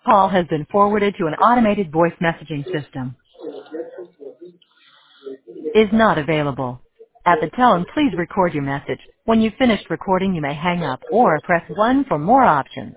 Call has been forwarded to an automated voice messaging system. Is not available. At the tone, please record your message. When you've finished recording, you may hang up or press 1 for more options.